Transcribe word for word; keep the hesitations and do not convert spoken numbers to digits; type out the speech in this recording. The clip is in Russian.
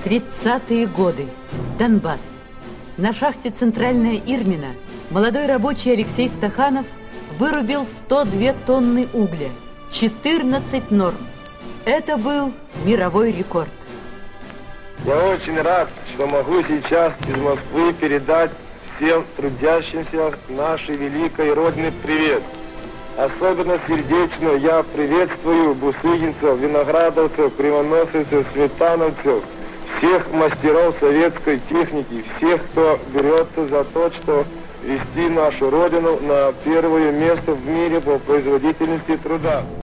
тридцатые годы. Донбасс. На шахте «Центральная Ирмина» молодой рабочий Алексей Стаханов вырубил сто две тонны угля, четырнадцать норм. Это был мировой рекорд. Я очень рад, что могу сейчас из Москвы передать всем трудящимся нашей великой Родины привет. Особенно сердечно я приветствую бусыгинцев, виноградовцев, кривоносовцев, сметановцев, всех мастеров советской техники, всех, кто берется за то, что вести нашу Родину на первое место в мире по производительности труда.